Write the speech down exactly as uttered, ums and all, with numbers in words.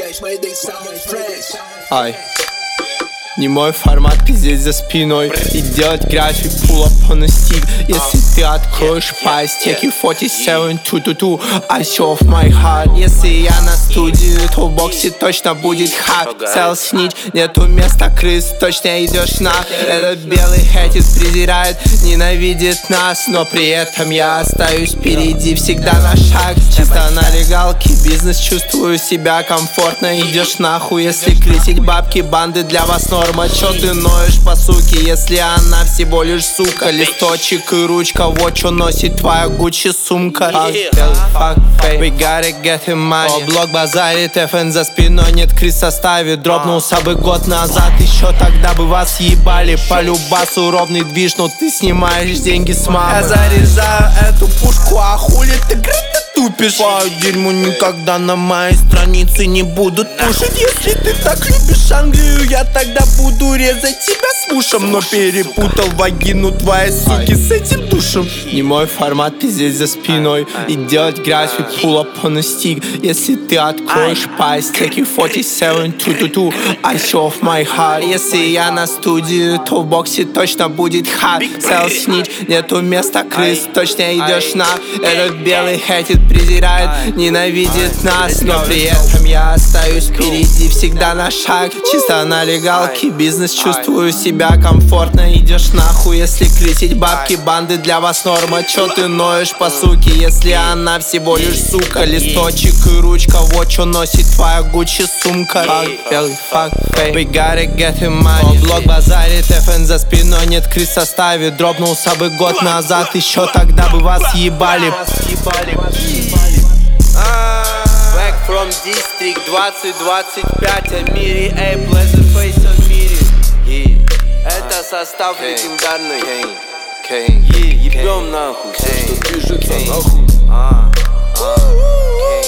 Ай. Не мой формат, пиздеть за спиной и делать график, pull up on a stick. Если ты откроешь пасть, take you forty-seven, two-two-two, ice off my heart. Если я на студии, то в боксе точно будет хат. Sell snitch, нету места крыс, точно идешь на. Этот белый хейтит, презирает, ненавидит нас, но при этом я остаюсь впереди, всегда на шаг. Чисто на легалке, бизнес, чувствую себя комфортно. Идешь нахуй, если крысить бабки, банды для вас норм. Чё ты ноешь по суке, если она всего лишь сука? Листочек и ручка, вот чё носит твоя Гуччи сумка. Fuck, we gotta get him money. О, блок базарит, эф эн за спиной, нет крыс в составе. Дропнулся бы год назад, еще тогда бы вас ебали. По любасу ровный движ, но ты снимаешь деньги с мамы. Я заряжаю эту пушку, а хули ты грыто тупишь? По дерьму никогда на моей странице не будут пушить. Если ты так любишь Англию, я тогда буду резать тебя с мушем. Но перепутал вагину твоей суки с этим душем. Не мой формат, пиздеть за спиной и делать график, pull up on a stick. Если ты откроешь пасть, take you forty-seven, two-two-two, ice off my heart. Если я на студии, то в боксе точно будет хат. Sell snitch, нету места крыс, точно идешь на. Этот белый хейтит, презирает, ненавидит нас, но при этом я остаюсь впереди, всегда на шаг. Чисто на легалке, бизнес, чувствую себя комфортно. Идешь нахуй, если крысить бабки, банды для вас норма. Чё ты ноешь по суке, если она всего лишь сука? Листочек и ручка, вот чё носит твоя Гуччи сумка. Fuck, белый, fuck, fake, we gotta get him money. О, блок базарит, эф эн за спиной, нет крыс в составе. Дропнулся бы год назад, еще тогда бы вас ебали. Back from District двадцать двадцать пять, о мире, эй, Pleasure Face о мире. Это состав легендарный. Ебем нахуй, все, что движется нахуй.